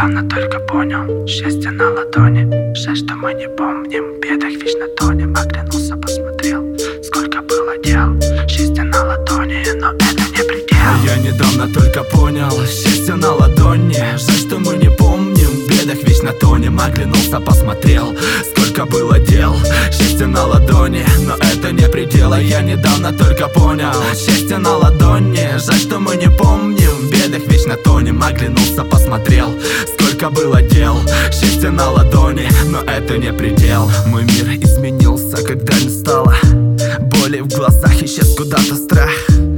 недавно только понял, счастье на ладони. Жаль, что мы не помним, бедах вечно тонем. Оглянулся, посмотрел, сколько было дел. Счастье на ладони, но это не предел. Я недавно только понял, счастье на ладони. Жаль, что мы не помним, бедах вечно тонем. Оглянулся, посмотрел, сколько было дел. Счастье на ладони, но это не предел. Я недавно только понял, счастье на ладони. Жаль, что мы не помним, бедах вечно тонем. Оглянулся, посмотрел, сколько было дел. Счастье на ладони, но это не предел. Мой мир изменился, когда не стало боли в глазах, исчез куда-то страх.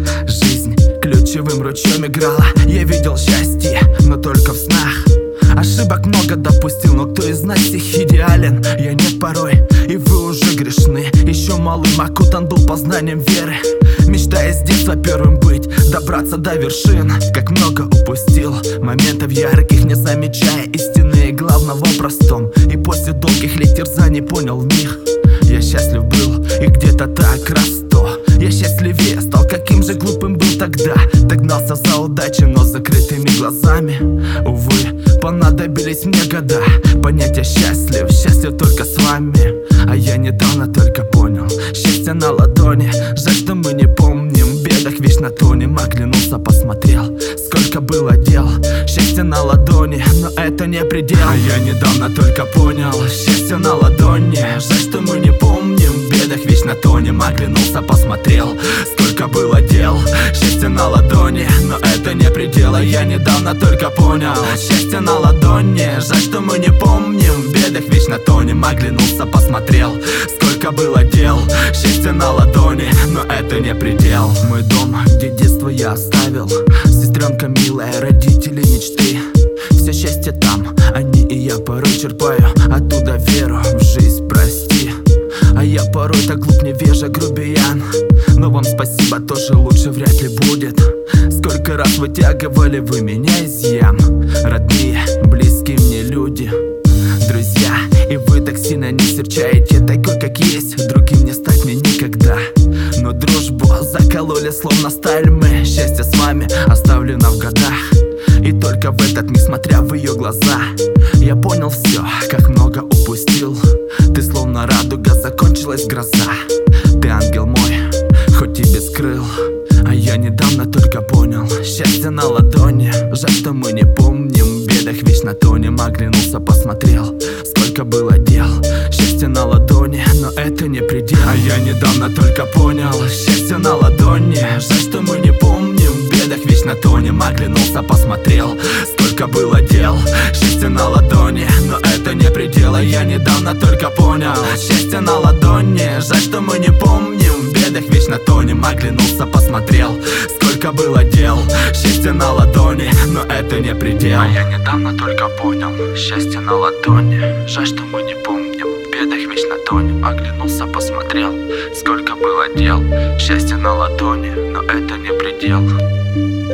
Жизнь ключевым ручьем играла. Я видел счастье, но только в снах. Ошибок много допустил, но кто из нас всех идеален? Я нет порой, и вы уже грешны. Еще малым окутан был познанием веры, мечтая с детства первым быть, добраться до вершин. Как много упустил моментов ярких, не замечая истины и главного простом. И после долгих лет терзаний понял в них: я счастлив был, и где-то так раз сто. Я счастливее стал, каким же глупым был тогда. Догнался за удачей, но с закрытыми глазами. Увы, понадобились мне года понять, я счастлив, счастлив только с вами. А я недавно только понял, счастье на ладони. Жаль, что мы не помним, бедах вечно тонем. Оглянулся, посмотрел, сколько было дел. Счастье на ладони, но это не предел. А я недавно только понял, счастье на ладони. Жаль, что мы не помним, бедах вечно тонем. Оглянулся, посмотрел, сколько было дел. Счастье на ладони, но это не предел. А я недавно только понял, счастье на ладони. Жаль, что мы не помним, бедах вечно тонем. Оглянулся, посмотрел, сколько было дел. Счастье на ладони, но это не предел. Мой дом, где детство я оставил, сестренка милая, родители мечты. Все счастье там, они и я порой черпаю оттуда веру в жизнь, прости. А я порой так глуп, невежа, грубиян. Но вам спасибо, тоже лучше вряд ли будет. Сколько раз вытягивали вы меня из ям. Родные, близкие мне люди, друзья, и вы так сильно не серчаете. Такой, как есть, другим не стать мне никогда. Но дружбу закололи словно сталь мы. Счастье с вами оставлено в годах. И только в этот миг, смотря в ее глаза, я понял все, как много упустил. Ты словно радуга, закончилась гроза. Ты ангел мой, хоть и без крыл. А я недавно только понял, счастье на ладони. Жаль, что мы не помним, бедах вечно тонем. Оглянулся, посмотрел, сколько было дел. Счастье на ладони, но это не предел. А я недавно только понял, счастье на ладони. Жаль, что мы не помним, бедах вечно тонем. Оглянулся, посмотрел, сколько было дел. Счастье на ладони, но это не предел. А я недавно только понял, счастье на ладони. Жаль, что мы не помним, бедах вечно тонем. Оглянулся, посмотрел, сколько было дел. Счастье на ладони, но это не предел. А я недавно только понял, счастье на ладони. Жаль, что мы не помним, бедах вечно тонем. Оглянулся, посмотрел, сколько было дел. Счастье на ладони, но это не предел.